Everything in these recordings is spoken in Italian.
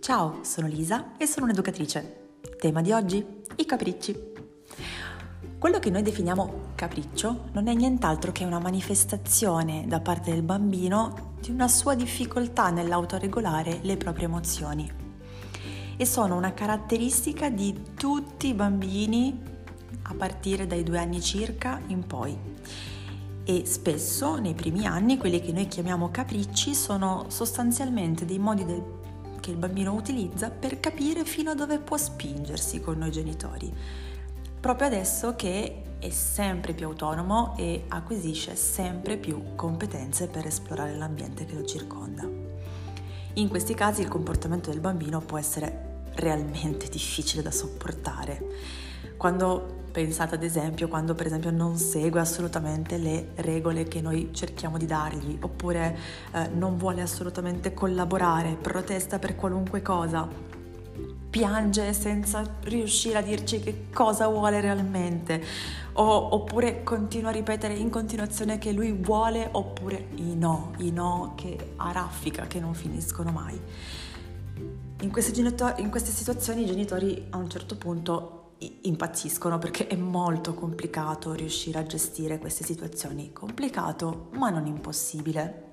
Ciao, sono Lisa e sono un'educatrice. Tema di oggi? I capricci. Quello che noi definiamo capriccio non è nient'altro che una manifestazione da parte del bambino di una sua difficoltà nell'autoregolare le proprie emozioni. E sono una caratteristica di tutti i bambini a partire dai 2 anni circa in poi. E spesso nei primi anni quelli che noi chiamiamo capricci sono sostanzialmente dei modi che il bambino utilizza per capire fino a dove può spingersi con noi genitori, proprio adesso che è sempre più autonomo e acquisisce sempre più competenze per esplorare l'ambiente che lo circonda. In questi casi il comportamento del bambino può essere realmente difficile da sopportare. Pensate ad esempio quando per esempio non segue assolutamente le regole che noi cerchiamo di dargli, oppure non vuole assolutamente collaborare, protesta per qualunque cosa, piange senza riuscire a dirci che cosa vuole realmente, oppure continua a ripetere in continuazione che lui vuole, oppure i no che a raffica, che non finiscono mai. In queste situazioni i genitori a un certo punto impazziscono, perché è molto complicato riuscire a gestire queste situazioni. Complicato, ma non impossibile.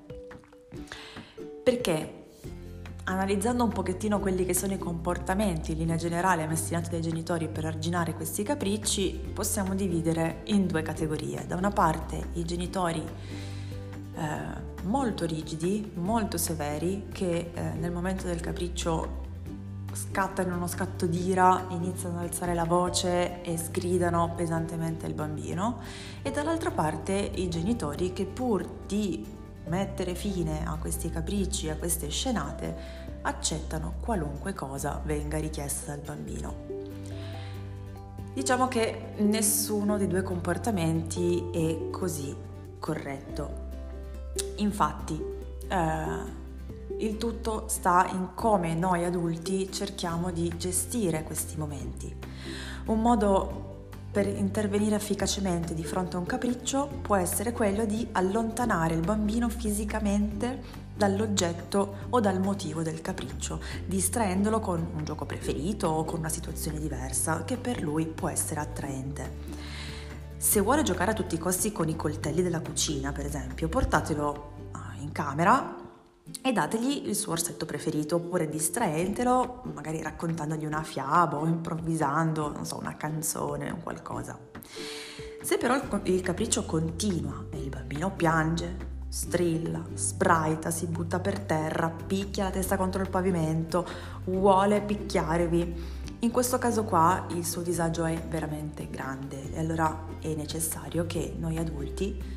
Perché analizzando un pochettino quelli che sono i comportamenti in linea generale messi in atto dai genitori per arginare questi capricci, possiamo dividere in 2 categorie. Da una parte i genitori molto rigidi, molto severi, che nel momento del capriccio scattano in uno scatto d'ira, iniziano ad alzare la voce e sgridano pesantemente il bambino, e dall'altra parte i genitori che pur di mettere fine a questi capricci, a queste scenate, accettano qualunque cosa venga richiesta dal bambino. Diciamo che nessuno dei 2 comportamenti è così corretto. Infatti, il tutto sta in come noi adulti cerchiamo di gestire questi momenti. Un modo per intervenire efficacemente di fronte a un capriccio può essere quello di allontanare il bambino fisicamente dall'oggetto o dal motivo del capriccio, distraendolo con un gioco preferito o con una situazione diversa che per lui può essere attraente. Se vuole giocare a tutti i costi con i coltelli della cucina, per esempio, portatelo in camera e dategli il suo orsetto preferito, oppure distraentelo, magari raccontandogli una fiaba o improvvisando, una canzone o qualcosa. Se però il capriccio continua e il bambino piange, strilla, sbraita, si butta per terra, picchia la testa contro il pavimento, vuole picchiarvi, in questo caso qua il suo disagio è veramente grande e allora è necessario che noi adulti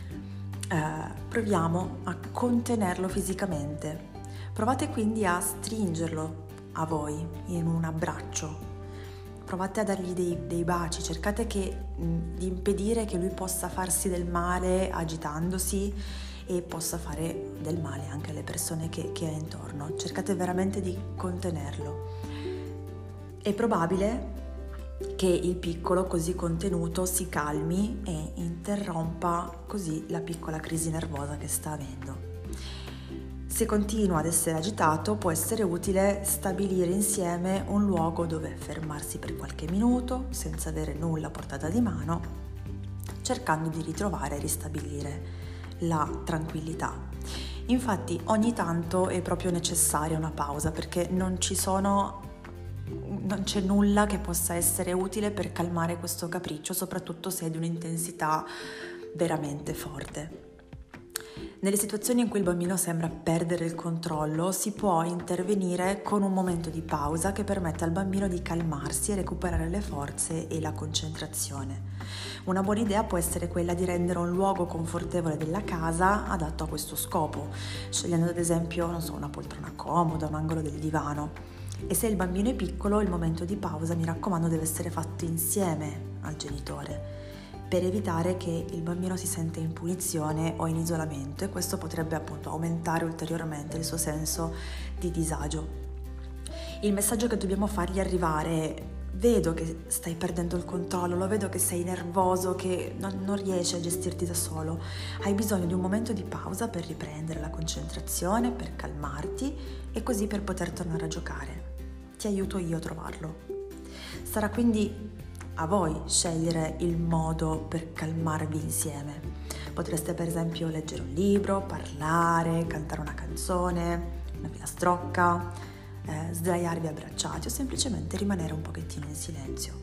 proviamo a contenerlo fisicamente. Provate quindi a stringerlo a voi in un abbraccio, provate a dargli dei baci, cercate di impedire che lui possa farsi del male agitandosi e possa fare del male anche alle persone che ha intorno. Cercate veramente di contenerlo. È probabile che il piccolo così contenuto si calmi e interrompa così la piccola crisi nervosa che sta avendo. Se continua ad essere agitato, può essere utile stabilire insieme un luogo dove fermarsi per qualche minuto senza avere nulla a portata di mano, cercando di ritrovare e ristabilire la tranquillità. Infatti ogni tanto è proprio necessaria una pausa, perché non c'è nulla che possa essere utile per calmare questo capriccio, soprattutto se è di un'intensità veramente forte. Nelle situazioni in cui il bambino sembra perdere il controllo, si può intervenire con un momento di pausa che permette al bambino di calmarsi e recuperare le forze e la concentrazione. Una buona idea può essere quella di rendere un luogo confortevole della casa adatto a questo scopo, scegliendo ad esempio, una poltrona comoda, un angolo del divano. E se il bambino è piccolo, il momento di pausa, mi raccomando, deve essere fatto insieme al genitore, per evitare che il bambino si senta in punizione o in isolamento, e questo potrebbe appunto aumentare ulteriormente il suo senso di disagio. Il messaggio che dobbiamo fargli arrivare vedo che stai perdendo il controllo, lo vedo che sei nervoso, che non riesci a gestirti da solo. Hai bisogno di un momento di pausa per riprendere la concentrazione, per calmarti e così per poter tornare a giocare. Ti aiuto io a trovarlo. Sarà quindi a voi scegliere il modo per calmarvi insieme. Potreste per esempio leggere un libro, parlare, cantare una canzone, una filastrocca, sdraiarvi abbracciati o semplicemente rimanere un pochettino in silenzio.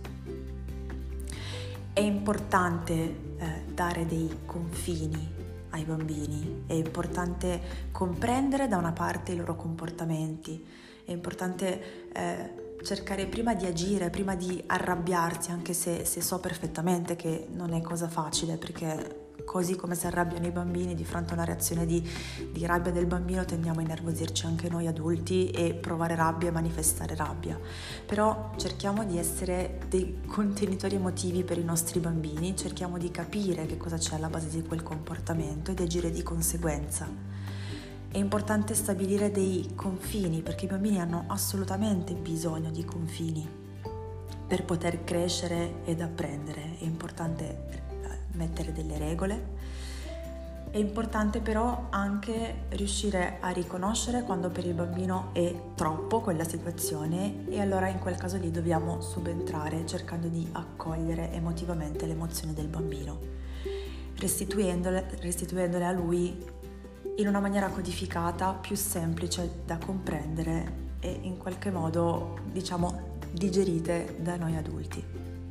È importante dare dei confini ai bambini, è importante comprendere da una parte i loro comportamenti, è importante cercare prima di agire, prima di arrabbiarsi, anche se so perfettamente che non è cosa facile, perché così come si arrabbiano i bambini di fronte a una reazione di rabbia del bambino, tendiamo a innervosirci anche noi adulti e provare rabbia e manifestare rabbia. Però cerchiamo di essere dei contenitori emotivi per i nostri bambini, cerchiamo di capire che cosa c'è alla base di quel comportamento ed agire di conseguenza. È importante stabilire dei confini, perché i bambini hanno assolutamente bisogno di confini per poter crescere ed apprendere. È importante mettere delle regole. È importante però anche riuscire a riconoscere quando per il bambino è troppo quella situazione, e allora in quel caso lì dobbiamo subentrare cercando di accogliere emotivamente le emozioni del bambino, restituendole a lui in una maniera codificata, più semplice da comprendere e in qualche modo, digerite da noi adulti.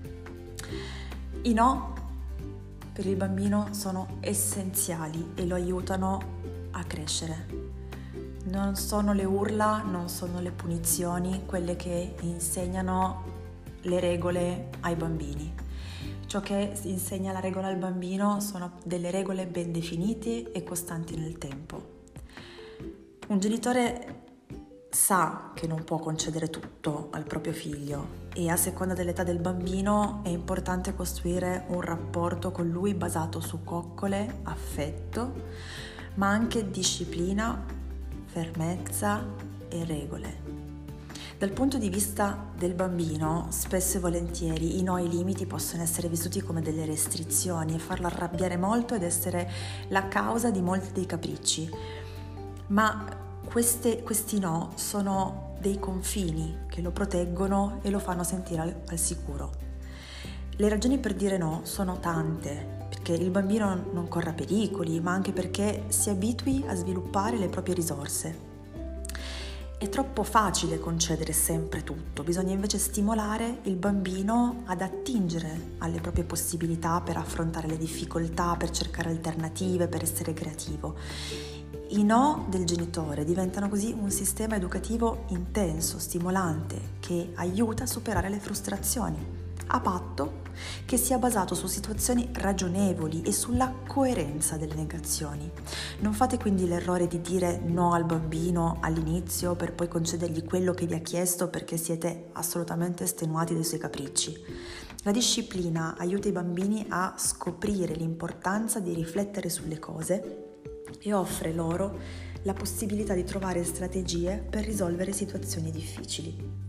I no per il bambino sono essenziali e lo aiutano a crescere. Non sono le urla, non sono le punizioni quelle che insegnano le regole ai bambini. Ciò che insegna la regola al bambino sono delle regole ben definite e costanti nel tempo. Un genitore sa che non può concedere tutto al proprio figlio e a seconda dell'età del bambino è importante costruire un rapporto con lui basato su coccole, affetto, ma anche disciplina, fermezza e regole. Dal punto di vista del bambino, spesso e volentieri i no e i limiti possono essere vissuti come delle restrizioni e farlo arrabbiare molto ed essere la causa di molti dei capricci, ma questi no sono dei confini che lo proteggono e lo fanno sentire al sicuro. Le ragioni per dire no sono tante, perché il bambino non corra pericoli, ma anche perché si abitui a sviluppare le proprie risorse. È troppo facile concedere sempre tutto, bisogna invece stimolare il bambino ad attingere alle proprie possibilità per affrontare le difficoltà, per cercare alternative, per essere creativo. I no del genitore diventano così un sistema educativo intenso, stimolante, che aiuta a superare le frustrazioni, a patto che sia basato su situazioni ragionevoli e sulla coerenza delle negazioni. Non fate quindi l'errore di dire no al bambino all'inizio per poi concedergli quello che vi ha chiesto perché siete assolutamente estenuati dai suoi capricci. La disciplina aiuta i bambini a scoprire l'importanza di riflettere sulle cose e offre loro la possibilità di trovare strategie per risolvere situazioni difficili.